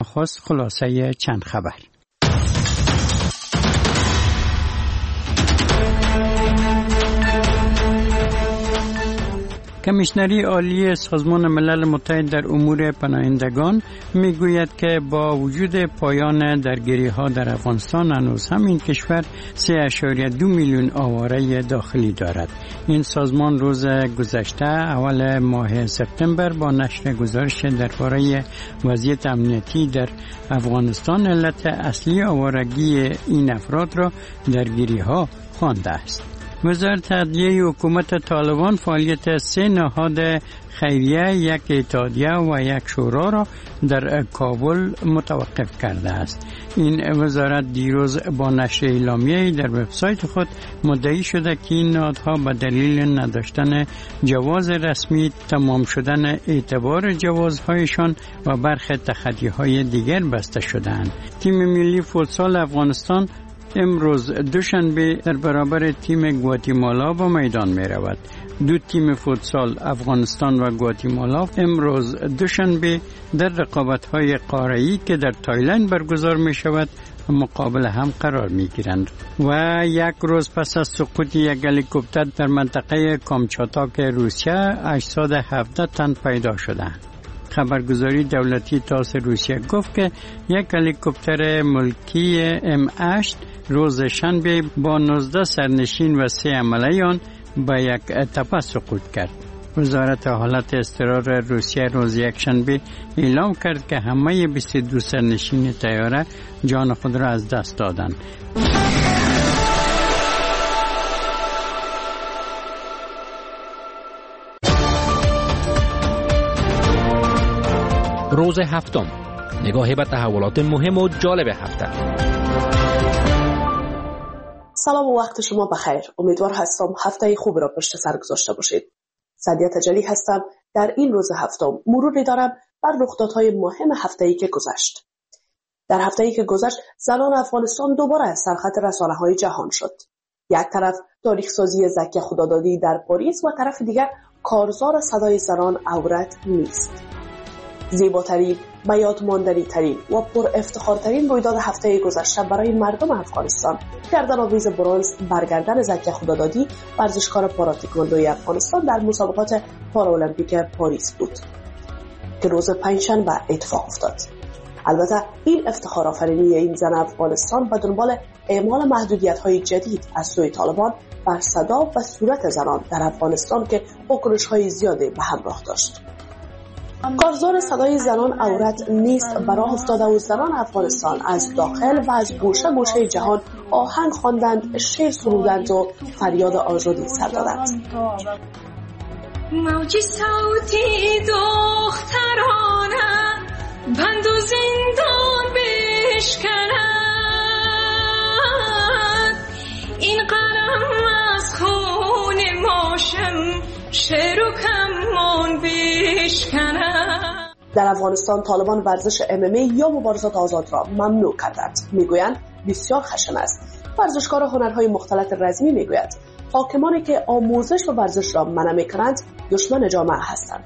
نخست خلاصه چند خبر. کمیشنری عالی سازمان ملل متحد در امور پناهندگان میگوید که با وجود پایان درگیری‌ها در افغانستان هنوز هم این کشور 3.2 میلیون آواره داخلی دارد. این سازمان روز گذشته اول ماه سپتامبر با نشر گزارش درباره وضعیت امنیتی در افغانستان علت اصلی آوارگی این افراد را درگیری‌ها خوانده است. وزارت عدلیه حکومت طالبان فعالیت 3 نهاد خیریه، 1 اتحادیه و 1 شورا را در کابل متوقف کرده است. این وزارت دیروز با نشر اعلامیه‌ای در وبسایت خود مدعی شده که این نهادها به دلیل نداشتن جواز رسمی، تمام شدن اعتبار جوازهایشان و برخی تخطی‌های دیگر بسته شده‌اند. تیم ملی فوتسال افغانستان امروز دوشنبه در برابر تیم گواتیمالا به میدان می رود. دو تیم فوتسال افغانستان و گواتیمالا امروز دوشنبه در رقابت‌های قاره‌ای که در تایلند برگزار می شود مقابل هم قرار می گیرند. و 1 روز پس از سقوط یک هلیکوپتر در منطقه کامچاتاک روسیه 817 تن پیدا شدند. خبرگزاری دولتی تاس روسیه گفت که یک هلیکوپتر ملکی M8 روز شنبه با 19 سرنشین و 3 عمله به یک تپه سقوط کرد. وزارت حالت اضطرار روسیه روز یکشنبه اعلام کرد که همه 22 سرنشین طیاره جان خود را از دست دادند. روز هفتم، نگاهی به تحولات مهم و جالب هفته. سلام و وقت شما بخیر. امیدوار هستم هفته خوب را پشت سر گذاشته باشید. سعدیه تجلی هستم. در این روز هفتم مروری دارم بر رخدادهای مهم هفته‌ای که گذشت. در هفته‌ای که گذشت زنان افغانستان دوباره سرخط رسانه‌های جهان شد. یک طرف تاریخ‌سازی زکی خدادادی در پاریس و طرف دیگر کارزار صدای زنان عورت نیست. زیباترین، به یاد ماندنی ترین و پر افتخارترین رویداد هفته گذشته برای مردم افغانستان گردن‌آویز برنز برگردن زکی خدادادی، ورزشکار پاراتکواندوی افغانستان در مسابقات پارالمپیک پاریس بود که روز پنجشنبه اتفاق افتاد. البته این افتخار آفرینی این زن افغانستان به دنبال اعمال محدودیت‌های جدید از سوی طالبان بر صدا و صورت زنان در افغانستان که واکنش‌های زیادی به همراه داشت. کارزار صدای زنان عورت نیست براه افتاده و زنان افغانستان از داخل و از گوشه گوشه جهان آهنگ خواندند، شعر سرودند و فریاد آزادی سر دادند. موج صوتی دخترانه بند و زندان بشکند، این قلم از خون ماشم شعر و کمان بشکند. در افغانستان طالبان ورزش MMA یا مبارزات آزاد را ممنوع کردند. میگویند بسیار خشن است. ورزشکار هنرهای مختلط رزمی میگوید حاکمانی که آموزش و ورزش را منع میکنند دشمن جامعه هستند.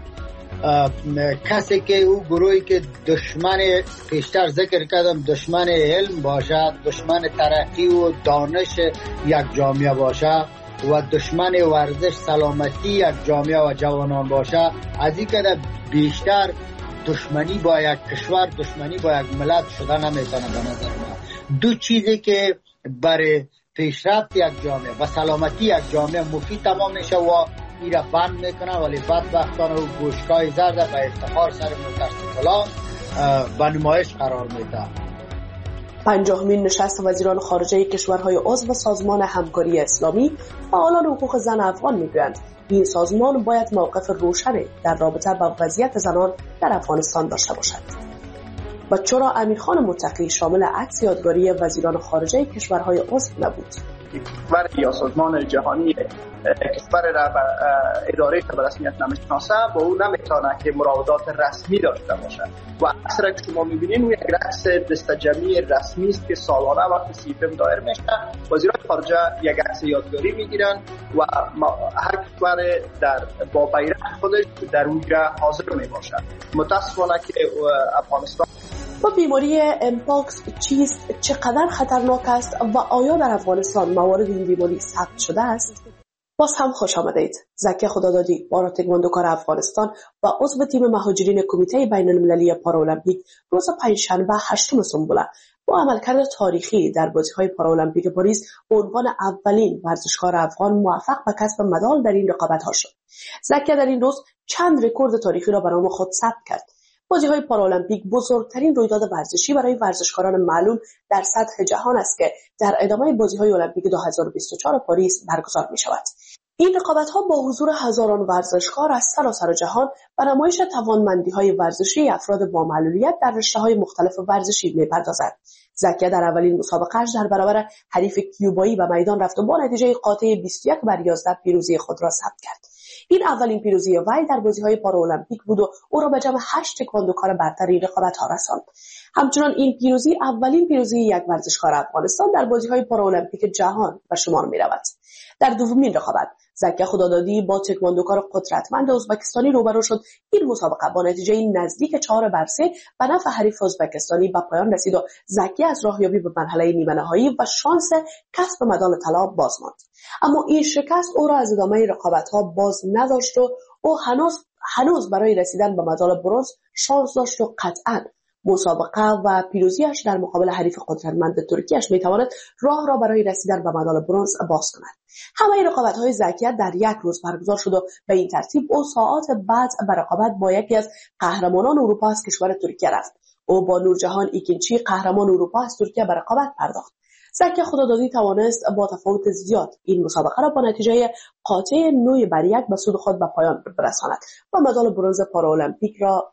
کسی که او گروهی که دشمن پیشتر ذکر کردم دشمن علم باشد، دشمن ترقی و دانش یک جامعه باشد و دشمن ورزش سلامتی یک جامعه و جوانان باشه، از این که بیشتر دشمنی با یک کشور، دشمنی با یک ملت شده نمیتونه. به نظر من دو چیزی که برای پیشرفت یک جامعه و سلامتی یک جامعه مفید تمام میشه و این را بند میکنه، ولی بدبختانه و گوشگاه زرد به افتخار سر متاسفانه به نمایش قرار میده. 50مین نشست وزیران خارجه کشورهای عضو سازمان همکاری اسلامی فعالان حقوق زن افغان میگویند این سازمان باید موقف روشنی در رابطه با وضعیت زنان در افغانستان داشته باشد. و چرا امیرخان متقی شامل عکس یادگاری وزیران خارجه کشورهای عضو نبود؟ کشور یا سازمان جهانی کشور را به اداره که به رسمیت نمیشناسه با او نمیتونه که مراودات رسمی داشته باشه و اکثر که شما میبینین یک عکس دستجمعی رسمی است که سالانه وقتی سیفم دایر میشه وزیران خارجه یک عکس یادگاری میگیرن و هر کشور با بیرق خودش در اونجا حاضر میباشه. متاسفانه که افغانستان و بیماری امپاکس چیست، چقدر خطرناک است و آیا در افغانستان موارد این بیماری ثبت شده است؟ باز هم خوش آمدید. زکی خدادادی، پارا تکواندوکار افغانستان و عضو تیم مهاجرین کمیته بین المللی پارالمپیک روز پنجشنبه 8 سنبله با عملکرد تاریخی در بازی‌های پارالمپیک پاریس به عنوان اولین ورزشکار افغان موفق به کسب مدال در این رقابت‌ها شد. زکی در این روز چند رکورد تاریخی را به نام خود ثبت کرد. بازی‌های پارالمپیک بزرگترین رویداد ورزشی برای ورزشکاران معلول در سطح جهان است که در ادامه بازی‌های المپیک 2024 پاریس برگزار می‌شود. این رقابت‌ها با حضور هزاران ورزشکار از سراسر جهان و نمایش توانمندی‌های ورزشی افراد با معلولیت در رشته‌های مختلف ورزشی می‌پردازد. زکی در اولین مسابقه‌اش در برابر حریف کیوبایی به میدان رفت و با نتیجه قاطع 21-11 پیروزی خود را ثبت کرد. این اولین پیروزی وی در بازی‌های پارالمپیک بود و او را به جمع 8 تکواندوکار برتر این رقابت‌ها رساند. همچنان این پیروزی اولین پیروزی یک ورزشکار افغانستان در بازی‌های پارالمپیک جهان به شمار می‌رود. در دومین رقابت زکی خدادادی با تکواندوکار قدرتمند ازبکستانی روبرو شد. این مسابقه با نتیجه نزدیک 4-3 به نفع حریف ازبکستانی به پایان رسید و زکی از راهیابی به مرحله نیمه نهایی و شانس کسب مدال طلا باز ماند. اما این شکست او را از ادامه رقابت‌ها باز نداشت و او هنوز برای رسیدن به مدال برنز شانس داشت و قطعاً مسابقه و پیروزیش در مقابل حریف قدرتمند ترکیه‌اش میتواند راه را برای رسیدن به مدال برنز باز کند. همه رقابت‌های زکی در یک روز برگزار شد و به این ترتیب او ساعات بعد به رقابت با یکی از قهرمانان اروپا از کشور ترکیه رفت. او با نورجهان ایکنچی قهرمان اروپا از ترکیه به رقابت پرداخت. زکی خدادادی توانست با تفاوت زیاد این مسابقه را با نتیجه قاطع 9-1 به سود خود به پایان برساند و مدال برنز پارالمپیک را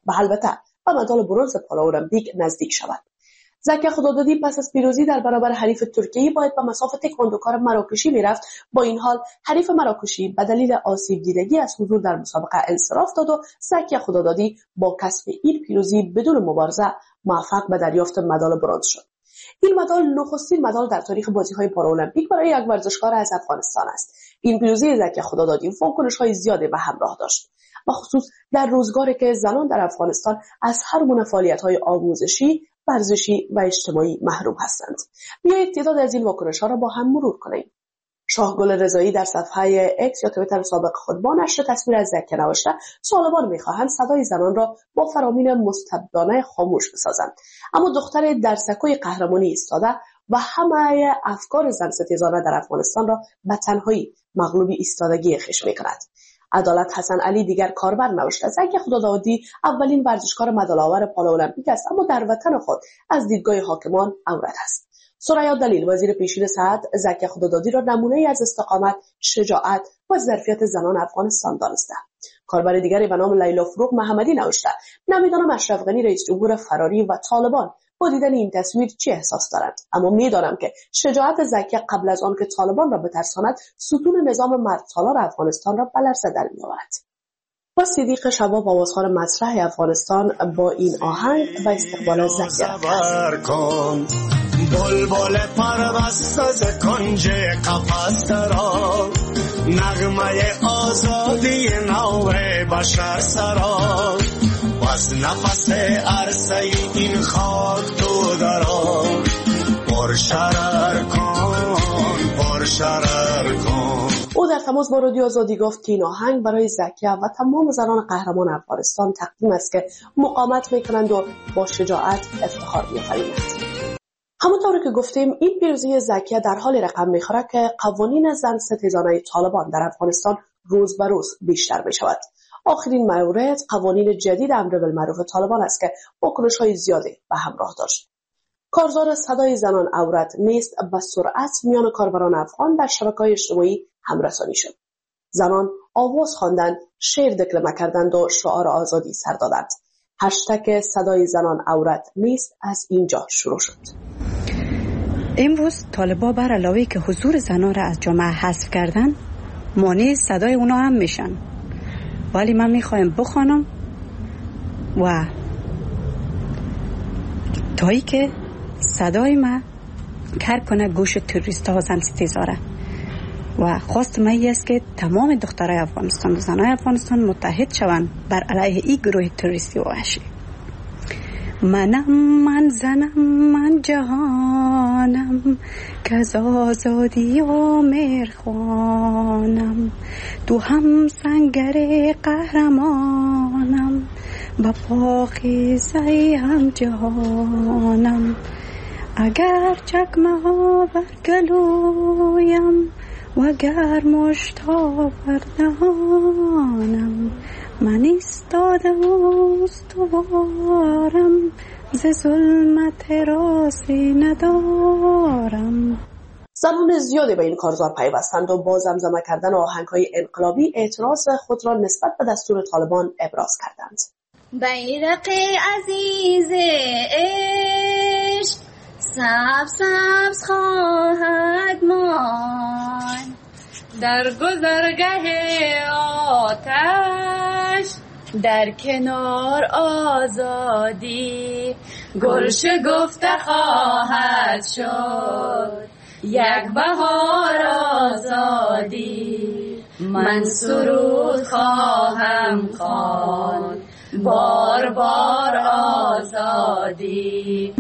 و مدال برنز پارالمپیک نزدیک شود. زکی خدادادی پس از پیروزی در برابر حریف ترکیه‌ای باید به مساف تکواندوکار مراکشی میرفت. با این حال حریف مراکشی به دلیل آسیب دیدگی از حضور در مسابقه انصراف داد و زکی خدادادی با کسب این پیروزی بدون مبارزه موفق به دریافت مدال برنز شد. این مدال نخستین مدال در تاریخ بازی‌های پارالمپیک برای یک ورزشکار از افغانستان است. این پیروزی زکی خدادادی واکنش‌های زیادی به همراه داشت، به خصوص در روزگاری که زنان در افغانستان از هر گونه فعالیت‌های آموزشی، ورزشی و اجتماعی محروم هستند. بیایید تعداد از این واکنش‌ها را با هم مرور کنیم. شاهگل رضایی در صفحه اکس یا توییتر سابق خود با نشر تصویر از زکی نوشته طالبان می‌خواهند صدای زنان را با فرامین مستبدانه خاموش بسازند، اما دختر در سکوی قهرمانی ایستاده و همه افکار زن ستیزانه در افغانستان را به تنهایی مغلوب ایستادگی خویش می‌کند. عدالت حسن علی دیگر کاربر نوشته زکی خدادادی اولین ورزشکار مدال‌آور پارالمپیک است، اما در وطن خود از دیدگاه حاکمان عورت است. ثریا دلیل وزیر پیشین صحت زکی خدادادی را نمونه‌ای از استقامت، شجاعت و ظرفیت زنان افغانستان دانسته. کاربر دیگری به نام لیلا فروغ محمدی نوشته نمیدانم اشرف غنی رئیس جمهور فراری و طالبان با دیدن این تصویر چه احساس دارند، اما میدانم که شجاعت زکی قبل از آن که طالبان را بترساند ستون نظام مردسالار افغانستان را به لرزه در می‌آورد. و صدیق شباب آوازخوان مسرح افغانستان با این آهنگ و استقبال زکی بلبل پربست از کنج قفس را نغمه آزادی نو بشر سرا و از نفس عرصه این خاک تو درا پرشرر کن. او در تماس با رادیو آزادی گفت که این آهنگ برای زکی و تمام زنان قهرمان افغانستان تقدیم است که مقاومت میکنند و با شجاعت افتخار می‌آفرینند. همونطور که گفتیم این پیروزی زکی در حال رقم میخوره که قوانین زن ستیزانه طالبان در افغانستان روز به روز بیشتر میشود. آخرین مورد قوانین جدید امر بالمعروف طالبان است که واکنش‌های زیادی به همراه داشت. کارزار صدای زنان عورت نیست به سرعت میان کاربران افغان در شبکه‌های اجتماعی همرسانی شد. زنان آواز خواندند، شعر دکلمه کردند و شعار آزادی سر دادند. هشتگ صدای زنان عورت نیست از اینجا شروع شد. امروز طالبا بر علاوه که حضور زنان را از جامعه حذف کردن، مانع صدای اونا هم میشن. ولی من میخوایم بخوانم و تایی که صدای من کار کنه گوش تروریستا و زن ستیزاره و خواست من است که تمام دخترای افغانستان و زنای افغانستان متحد شوند بر علیه این گروه تروریستی و وحشی. من زنم، من جهانم، که از آزادی و مهرخوانم. تو هم سنگر قهرمانم، با پاکیزه هم جهانم. اگر چکمه ها بر گلویم و اگر مشتا بر دهانم، من ایستادم و استوارم، ز ظلمت راضی ندارم. زنان زیادی به این کارزار پیوستند و با زمزمه کردن آهنگ‌های انقلابی اعتراض خود را نسبت به دستور طالبان ابراز کردند. بیرق عزیز عشق سبز خواهد ماند، در گذرگاه آتش در کنار آزادی، گل شکفته خواهد شد یک بهار آزادی. من سرود خواهم خواند بار بار آزادی.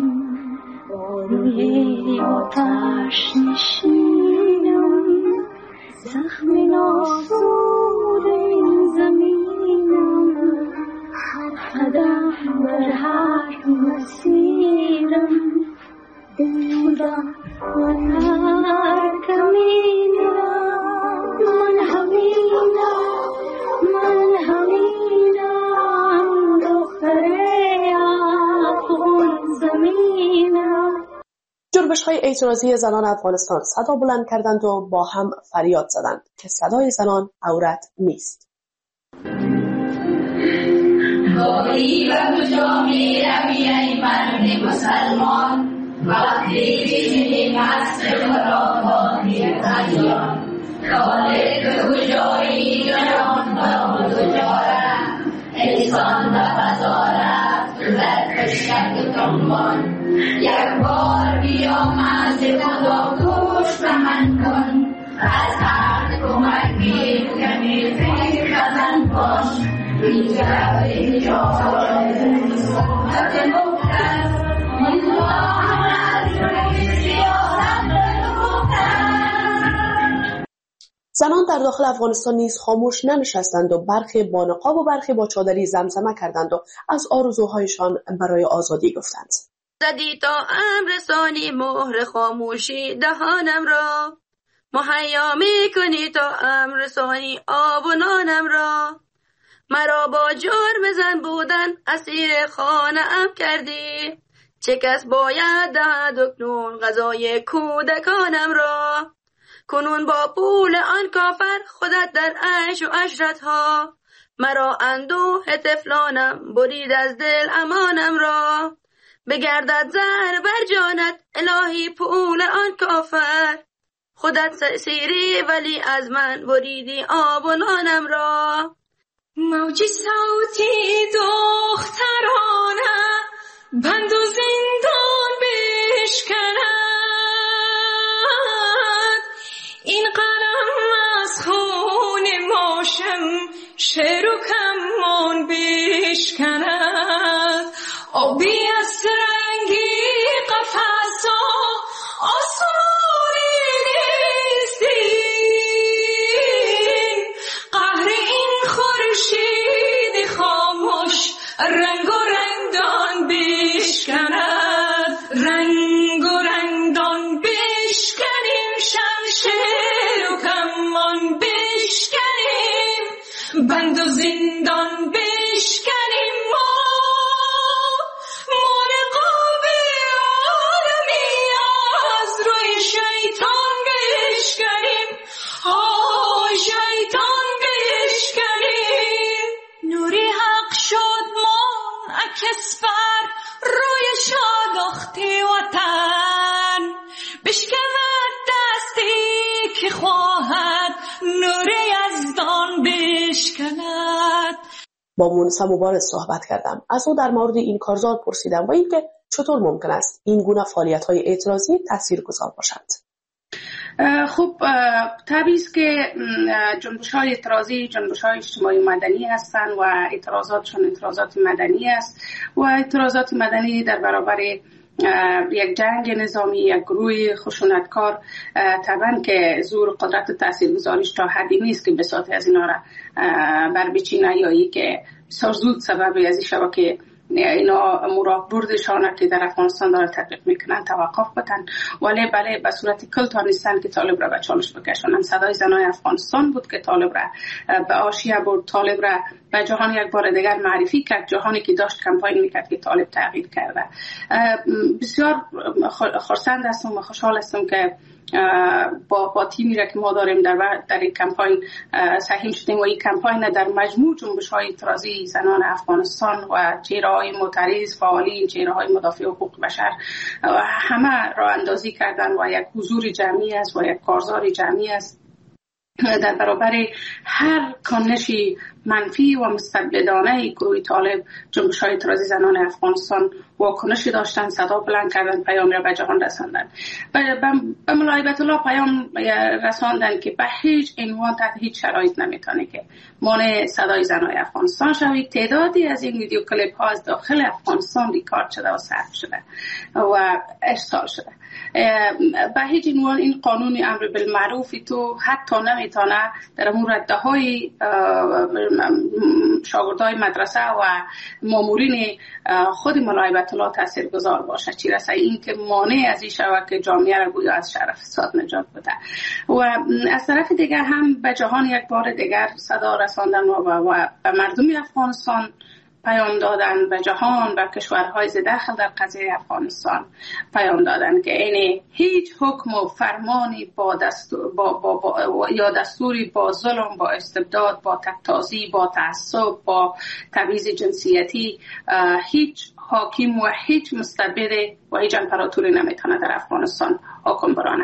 روی آتش نشینم، زخم ناسور این زمینم، هدف در هر مسیرم، بودم من هر کمینم. من همینم دختر افغان زمینم. جنبش‌های اعتراضی زنان افغانستان صدا بلند کردند و با هم فریاد زدند که صدای زنان عورت نیست. گویی و کجا می روی ای مرد مسلمان، وقتی بینی مست خراباتی ادیان. خالق کجایی جهان با کجاره، انسان و فضاره تو در کشک تنبان. یک بار بیا مز خدا گوش به من کن، از هر کمک بی کمی فکر بزن باش. اینجا اینجا صحبت مقدس الله از روی سیاست مقدس. زنان در داخل افغانستان نیز خاموش ننشستند و برخی با نقاب و برخی با چادری زمزمه کردند و از آرزوهایشان برای آزادی گفتند. زدی تا امر ثانی مهر خاموشی دهانم را، مهیا میکنی تا امر ثانی آب و نانم را. مرا با جرم زن بودن اسیر خانه ام کردی، چه کس باید دهد اکنون غذای کودکانم را. کنون با پول آن کافر خودت در عیش و عشرت ها، مرا اندوه طفلانم برید از دل امانم را. بگردد زهر بر جانت الهی پول آن کافر، خودت سیری ولی از من بریدی آب و نانم را. موج صوتی دخترانه بند و زندان بشکند، این قلم از خون ماشم شعر و کمان بشکند. آبی از رنگی قفصا آسمانی نیستیم، قهر این خورشید خاموش رنگ و رنگدان بشکند. رنگ و رنگدان بشکنیم، شمشیر و کمان بشکنیم، بند و زندان بشکنیم. کسبر روی شادختی وطن بشکند دستی که خواهد نور یزدان بشکند. با مونسا مبارز صحبت کردم. از او در مورد این کارزار پرسیدم و اینکه چطور ممکن است این گونه فعالیت‌های اعتراضی تاثیرگذار باشند. خب طبیعی است که جنبش‌های اعتراضی جنبش‌های اجتماعی مدنی هستند و اعتراضاتشون اعتراضات مدنی است و اعتراضات مدنی در برابر یک جنگ نظامی، یک گروه خشونتکار طبعا که زور قدرت تاثیرگذاریش تا حدی نیست که بساط از اینا را بر بچینه یا ای که بسیار زود سبب از این شبه که اینا مراقبردشان که در افغانستان داره تطبیق میکنن توقف بتن، ولی بله به صورت کل تا نیستن که طالب را به چالش بکشونن. صدای زنای افغانستان بود که طالب را به آشیه برد، طالب را به جهان یک بار دیگر معرفی کرد، جهانی که داشت کمپاین میکرد که طالب تغییر کرده. بسیار خرسند هستم و خوشحال هستم که با تیمی را که ما داریم در این کمپاین سهیم شدیم و این کمپاین در مجموع جنبش‌های اعتراضی زنان افغانستان و چهره‌های معترض، فعالین، چهره‌های مدافع حقوق بشر همه راه اندازی کردن و یک حضور جمعی است و یک کارزار جمعی است در برابر هر کانش منفی و مستبدانه گروه طالب. جنبش‌های اعتراضی زنان افغانستان واکنش داشتن، صدا بلند کردن، پیام را به جهان رساندن. به ملایبت الله پیام رساندن که به هیچ عنوان تحت هیچ شرایط نمیتونه که مانع صدای زنان افغانستان شوید. تعدادی از این ویدیو کلیپ ها از داخل افغانستان ریکارد شده و ثبت شده و ارسال شده. به هیچ عنوان این قانون امر بالمعروف تو حتی نمیتونه در امور رده شاگردای مدرسه و مامورین خود ملایبت الله تاثیرگذار باشه، چی رسه این که مانع از این شود که جامعه را گویا از شر فساد نجات بده. و از طرف دیگر هم به جهان یک بار دیگر صدا رساندن و به مردم افغانستان پیام دادن، به جهان، به کشورهای داخل در قضیه افغانستان پیام دادن که این هیچ حکم و فرمانی یا دستوری با ظلم، با استبداد، با تک‌تازی، با تعصب، با تبعیض جنسیتی هیچ حاکم و هیچ مستبد و هیچ امپراتوری نمیتونه در افغانستان حکم برانه.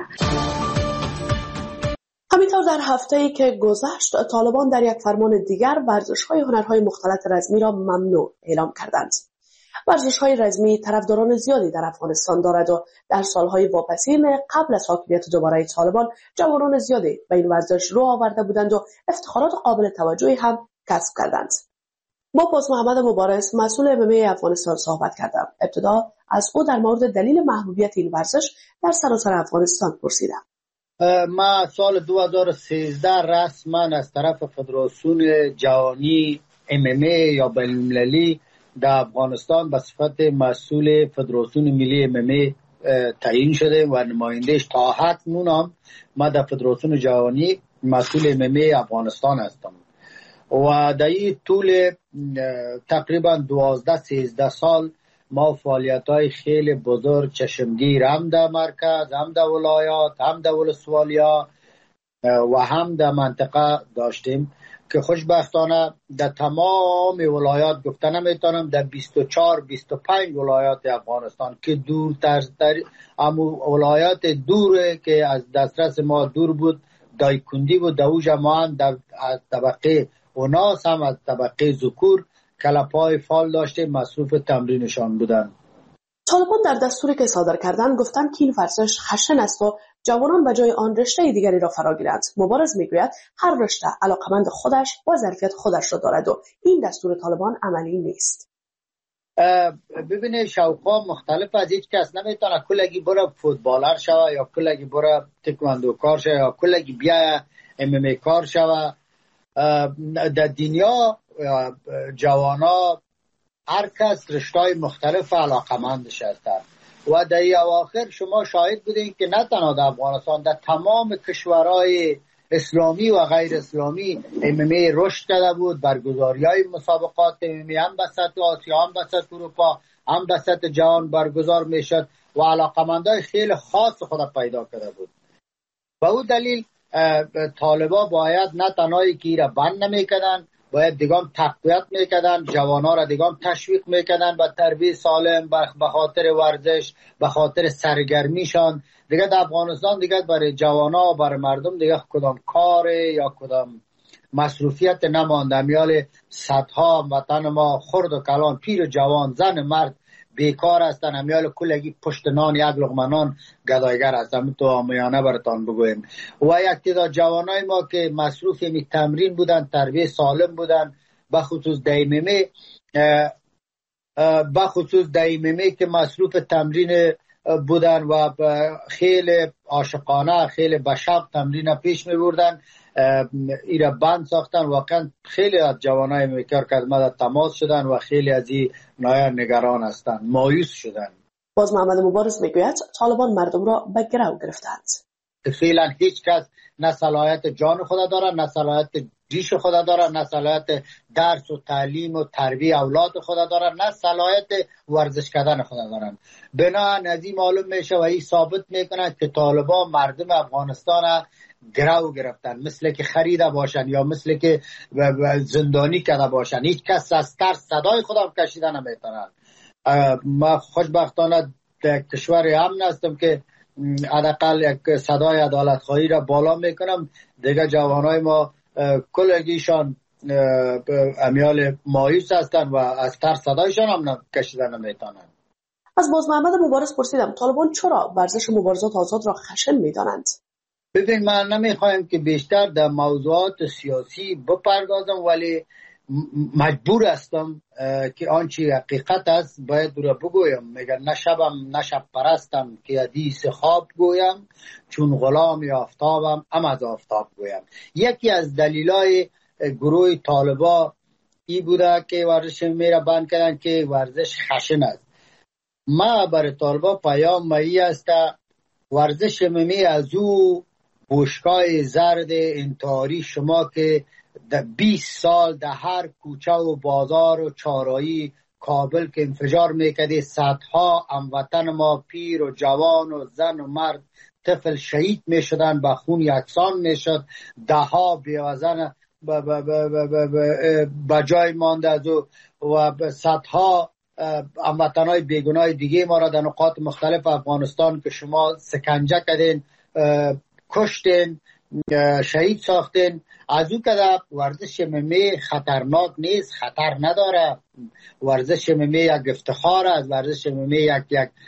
همینطور در هفته‌ای که گذشت طالبان در یک فرمان دیگر ورزش‌های هنرهای مختلط رزمی را ممنوع اعلام کردند. ورزش‌های رزمی طرفداران زیادی در افغانستان دارد و در سالهای واپسین قبل از حاکمیت دوباره طالبان جوانان زیادی به این ورزش رو آورده بودند و افتخارات قابل توجهی هم کسب کردند. با باز محمد مبارز مسئول MMA افغانستان صحبت کردم. ابتدا از او در مورد دلیل محبوبیت این ورزش در سراسر افغانستان پرسیدم. ما سال 2013 رسما از طرف فدراسیون جهانی MMA یا بین‌المللی در افغانستان به صفت مسئول فدراسیون ملی MMA تعیین شده و نمایندهش تا اکنون هم ما در فدراسیون جهانی مسئول MMA افغانستان هستم و در این طول تقریبا 12-13 سال ما فعالیت‌های خیلی بزرگ چشمگیر هم در مرکز، هم در ولایات، هم در ولسوالیا و هم در منطقه داشتیم که خوشبختانه در تمام ولایات گفته نمیتونم در 24-25 ولایات افغانستان که دورتر ولایات دوره که از دسترس ما دور بود دایکندی بود، دوج ما هم در طبقه اوناس هم از طبقه ذکور کلپای فال داشته مصروف تمرینشان بودن. طالبان در دستوری که صادر کردن گفتن که این ورزش خشن است و جوانان به جای آن رشته دیگری را فرا گیرند. مبارز میگوید هر رشته علاقمند خودش و ظرفیت خودش را دارد و این دستور طالبان عملی نیست. ببینید شوقا مختلف از هیچ کس نمیتونه کلگی برای فوتبالر شوه یا کلگی برای تکواندو کار شوه یا کلگی بیا MMA کار شوه. در دنیا جوانا هر کس رشته‌های مختلف علاقمندش هستند و در این اواخر شما شاهد بودین که نه تنها در افغانستان در تمام کشورهای اسلامی و غیر اسلامی MMA رشد کرده بود. برگزاری‌های مسابقات MMA هم به سطح آسیا، هم به سطح اروپا، هم به سطح جهان برگزار میشد و علاقمندای خیلی خاص خود پیدا کرده بود. و او دلیل طالبا باید نه تنهایی که ایره بند نمیکردن، باید دیگام تقویت میکردن، جوانا را دیگام تشویق میکردن به تربیت سالم، به خاطر ورزش، به خاطر سرگرمیشان. دیگه در افغانستان دیگه برای جوانا و برای مردم دیگه کدام کار یا کدام مصروفیت نمانده. میال صدها وطن ما خرد و کلان، پیر و جوان، زن مرد بیکار هستن، امیال کلگی پشت نان یک لقمه نان گدایگر هستن. تو آمیانه براتان بگویم. و یک تعداد جوانای ما که مصروف تمرین بودن، تربیت سالم بودن، بخصوص دایممی که مصروف تمرین بودن و خیلی عاشقانه، خیلی بشق تمرین پیش می بردن. ایرا بند ساختن. واقعا خیلی از جوانای میکار که از ما تماس شدن و خیلی از این نگران هستند، مایوس شدن. باز محمد مبارز میگوید طالبان مردم را به گرو گرفتند. فعلا هیچ کس نه صلاحیت جان خود داره، نه صلاحیت ریش خود داره، نه صلاحیت درس و تعلیم و تربیت اولاد خود داره، نه صلاحیت ورزش کردن خود دارن. بنابراین از این معلوم میشه و این ثابت میکنه که طالبان مردم افغانستان گرو گرفتن، مثل که خریده باشن یا مثل که زندانی کرده باشن. هیچ کس از ترس صدای خودم کشیده نمیتونن. ما خوشبختانه در کشور امن هستم که حداقل یک صدای عدالت خواهی را بالا میکنم. دیگه جوانای ما کلگیشان امیال مایوس هستن و از ترس صدایشان هم کشیده نمیتونن. از باز محمد مبارز پرسیدم طالبان چرا ورزش مبارزات آزاد را خشن میدانند؟ ببین، من نمیخوایم که بیشتر در موضوعات سیاسی بپردازم، ولی مجبور هستم که آنچه حقیقت است باید رو بگویم. میگن نشب پرستم که حدیث خواب گویم، چون غلام آفتابم ام از آفتاب گویم. یکی از دلیلای گروه طالبا ای بوده که ورزش میره بند کردن که ورزش خشن است. ما برای طالبا پیام مایی است ورزش می از او بوشکای زرد انتحاری شما که 20 سال در هر کوچه و بازار و چارایی کابل که انفجار میکرده، صدها هموطن ما پیر و جوان و زن و مرد طفل شهید میشدن، به خون یکسان میشد، دهها بیوزن به جای مانده از و صدها هموطنای بیگناه دیگه ما را در نقاط مختلف افغانستان که شما سکنجه کردین، کشتین، شهید ساختین. از او که ورزش MMA خطرناک نیست، خطر نداره. ورزش MMA یک افتخار است. ورزش MMA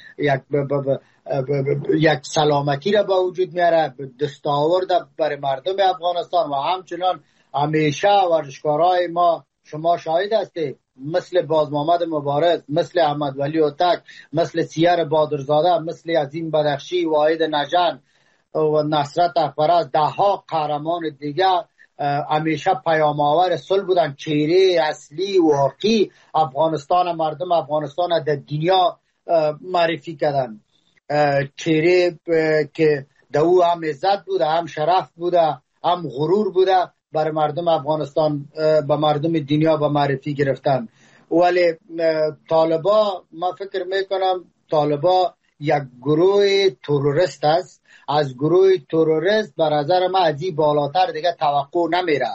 یک سلامتی را به وجود میاره، دستاورد برای مردم افغانستان. و همچنان همیشه ورزشکارای ما، شما شاهد هستید، مثل باز محمد مبارز، مثل احمد ولی اوتک، مثل سیر بادرزاده، مثل عظیم بدخشی، واحد نژن و نصرت اخبرست، دهها قهرمان دیگه همیشه پیام آور صلح بودن. چهره اصلی واقعی افغانستان، مردم افغانستان در دنیا معرفی کردن. چهره که دو هم عزت بوده، هم شرف بوده، هم غرور بوده، برای مردم افغانستان به مردم دنیا به معرفی گرفتن. ولی طالبا، ما فکر میکنم طالبا یک گروه تروریست است. از گروه تروریست به نظر من از این بالاتر دیگه توقع نمیره.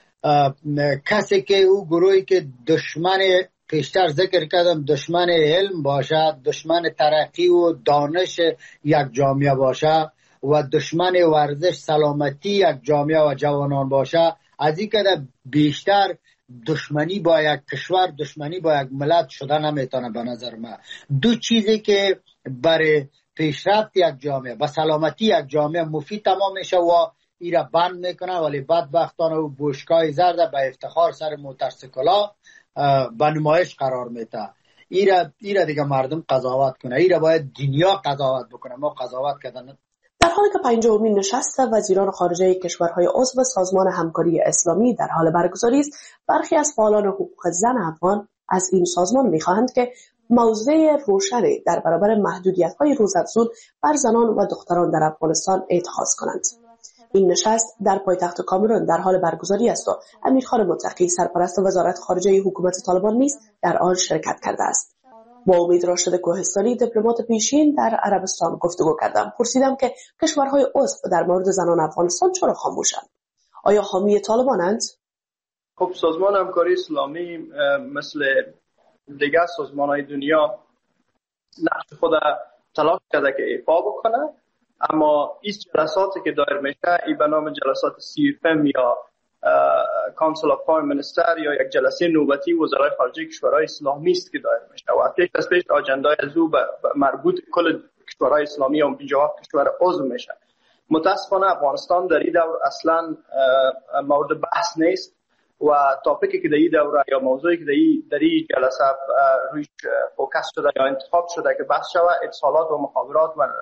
کسی که او گروهی که دشمن، پیشتر ذکر کردم، دشمن علم باشه، دشمن ترقی و دانش یک جامعه باشه و دشمن ورزش سلامتی یک جامعه و جوانان باشه، از این که بیشتر دشمنی با یک کشور، دشمنی با یک ملت شده نمیتونه. به نظر من دو چیزی که برای پیشرفت یک جامعه، با سلامتی یک جامعه مفید تمام میشه و ایرا بند میکنه، ولی بدبختانه و بوشکای زرد به افتخار سر موتورسیکلا به نمایش قرار میده. ایرا دیگه مردم قضاوت کنه، ایرا باید دنیا قضاوت بکنه، ما قضاوت کردن. در حالی که 50مین نشست وزیران خارجه کشورهای عضو سازمان همکاری اسلامی در حال برگزاری است، برخی از فعالان حقوق زن افغان از این سازمان می‌خواهند که موضع روشنی در برابر محدودیت‌های روزافزون بر زنان و دختران در افغانستان اتخاذ کنند. این نشست در پایتخت کامرون در حال برگزاری است و امیرخان متقی سرپرست وزارت خارجه حکومت طالبان نیز در آن شرکت کرده است. با امید راشد کوهستانی، دیپلمات پیشین در عربستان گفتگو کردم. پرسیدم که کشورهای عضو در مورد زنان افغانستان چرا خاموشند؟ آیا حامی طالبانند؟ خب سازمان همکاری اسلامی مثل دیگه سازمان‌های دنیا نقش خود تلاش کرده که ایفا بکنه، اما این جلساتی که دایر میشه این به نام جلسات CFM یا کانسل آف پرایم منستر یا یک جلسه نوبتی وزرای خارجه کشورهای اسلامی است که دایر میشه و پیش از پیش آجندای از او مربوط کل کشورهای اسلامی و 50 کشور عضو میشه. متاسفانه افغانستان در این دور اصلا مورد بحث نیست و تاپیکی که در این دوره یا موضوعی که در این جلسه رویش فوکس شده یا انتخاب شده که بحث شود اتصالات و مخابرات و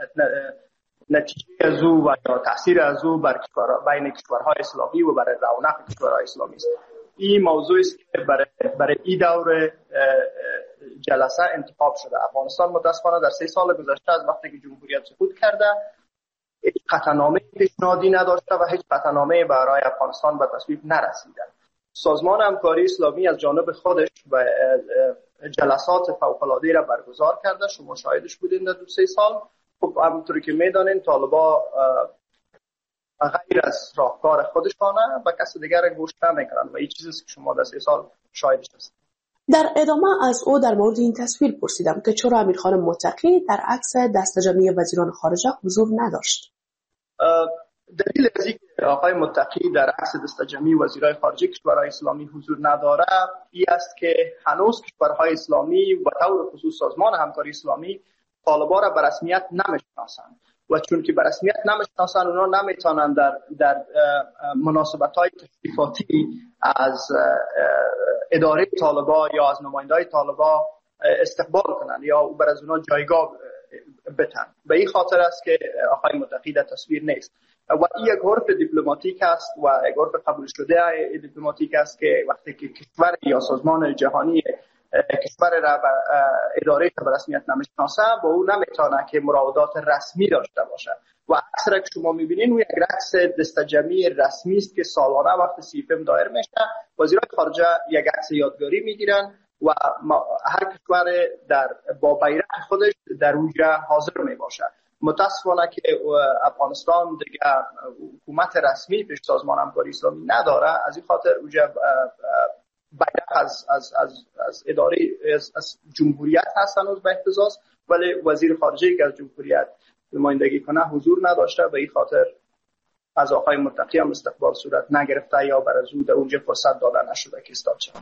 نتیجه از او و یا تاثیر از او بر بین کشورهای اسلامی و برای رونق کشورهای اسلامی است. این موضوعی است که برای این دوره جلسه انتخاب شده. افغانستان متاسفانه در 3 سال گذشته از وقتی که جمهوریت سقوط کرده هیچ قطعنامه پیشنهادی نداشته و هیچ قطعنامه برای افغانستان به تصویب نرسیده. سازمان همکاری اسلامی از جانب خودش و جلسات فوق‌العاده را برگزار کرده. شما شاهدش بودین در 2-3 سال. خب همونطوری که میدانین طالبا غیر از راهکار خودشانه و کس دیگر گوش نمیکنن و این چیزی که شما در 3 سال شاهدش هستید. در ادامه از او در مورد این تصویر پرسیدم که چرا امیرخان متقی در عکس دست جمعی وزیران خارجه حضور نداشت. دلیل از اینکه آقای متقی در عکس دست جمعی وزیرای خارجه کشورهای اسلامی حضور نداره این است که هنوز کشورهای اسلامی و طور خصوص سازمان همکاری اسلامی طالبان را به رسمیت نمیشناسند و چون که به رسمیت نمیشناسند اونا نمیتونن در مناسبت‌های تشریفاتی از اداره طالبان یا از نمایندای طالبان استقبال کنند یا بر از اونا جایگاه بتن. به این خاطر است که آقای متقی در تصویر نیست و این یک عرف دیپلماتیک است و یک عرف قبول شده دیپلماتیک است که وقتی که کشور یا سازمان جهانی کشور را اداره به رسمیت نمیشناسه با او نمیتونه که مراودات رسمی داشته باشه و اکثر که شما میبینین او یک رقص دست جمعی رسمی است که سالانه وقت سیفم دایر میشه. وزیران خارجه یک عکس یادگاری میگیرن و هر کشور با بیرق خودش در اونجا حاضر میباشه. متاسفانه که افغانستان دیگه حکومت رسمی پیش سازمان همکاری اسلامی نداره. از این خاطر اونجا بیرق از اداره از جمهوریت هست هنوز به احتزاز، ولی وزیر خارجه که از جمهوریت نمایندگی کنه حضور نداشته. به این خاطر از آقای متقی هم استقبال صورت نگرفته یا بر از او در اونجا فرصت داده نشده که استاد شد.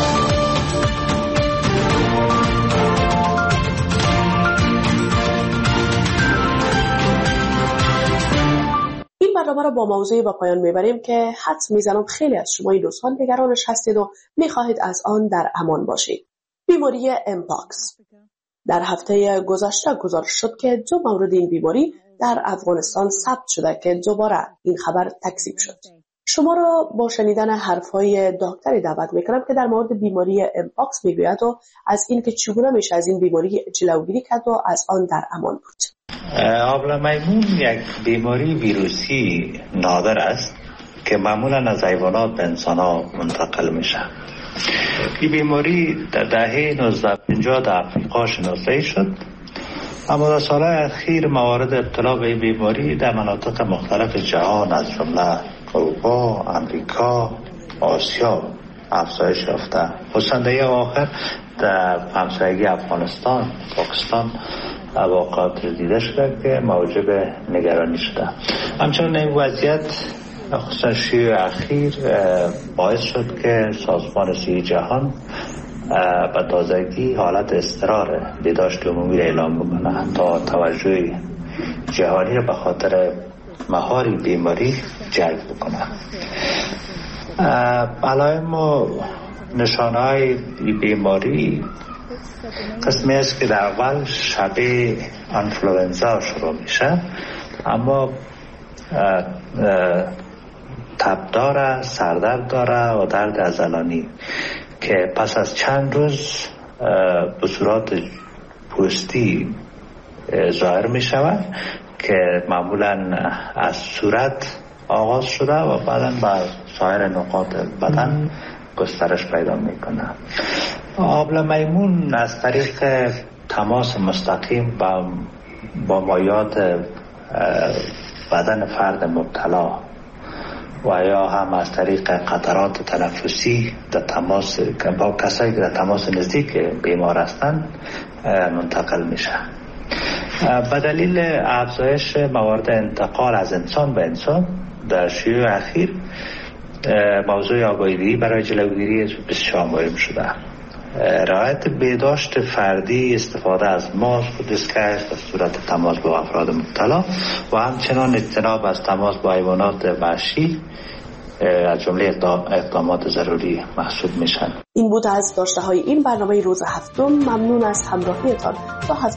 این برنامه را با موضوعی به پایان میبریم که حدس میزنم خیلی از شما این روزها نگرانش هستید و میخواهید از آن در امان باشید. بیماری امپاکس. در هفته گذشته گزارش شد که 2 مورد این بیماری در افغانستان ثبت شده که دوباره این خبر تکذیب شد. شما را با شنیدن حرفهای دکتری دعوت میکنم که در مورد بیماری امپاکس میگوید و از این که چگونه میشه از این بیماری جلوگیری کرد و از آن در امان بود. آبله میمون یک بیماری ویروسی نادر است که معمولا از حیوانات به انسان ها منتقل میشه. این بیماری در دهه 1950 در افریقا شناسایی شد، اما در سالهای اخیر موارد ابتلا به این بیماری در مناطق مختلف جهان از جمله اروپا، امریکا، آسیا افزایش یافته. خصوصا در آخر در همسایگی افغانستان، پاکستان واقعات دیده شده که موجب نگرانی شده. همچنین این وضعیت خصوصا شیوع اخیر باعث شد که سازمان صحی جهان به تازگی حالت اضطرار بهداشت عمومی را اعلام بکنه تا توجه جهانی را به خاطر مهار بیماری جلب بکنه. علائم و نشانه‌های بیماری قسمی است که در اول شبیه انفلوئنزا شروع میشه، اما تب داره، سردرد داره و درد عضلانی که پس از چند روز به صورت پوستی ظاهر می شود که معمولا از صورت آغاز شده و بعدا بر سایر نقاط بدن گسترش پیدا می کنه. آبله میمون از طریق تماس مستقیم با مایعات بدن فرد مبتلا و یا هم از طریق قطرات تنفسی در تماس با کسایی که در تماس نزدیک بیمار هستند منتقل میشه. به دلیل افزایش موارد انتقال از انسان به انسان در شیوع اخیر موضوع آگاهی برای جلوگیری از بسیار مهم شده. رعایت بهداشت فردی، استفاده از ماسک و دستکش در صورت تماس با افراد مبتلا و همچنان اجتناب از تماس با حیوانات وحشی از جمله اقدامات ضروری محسوب میشن. این بود از داشته های این برنامه روز هفتم. ممنون از همراهیتان. تا هفته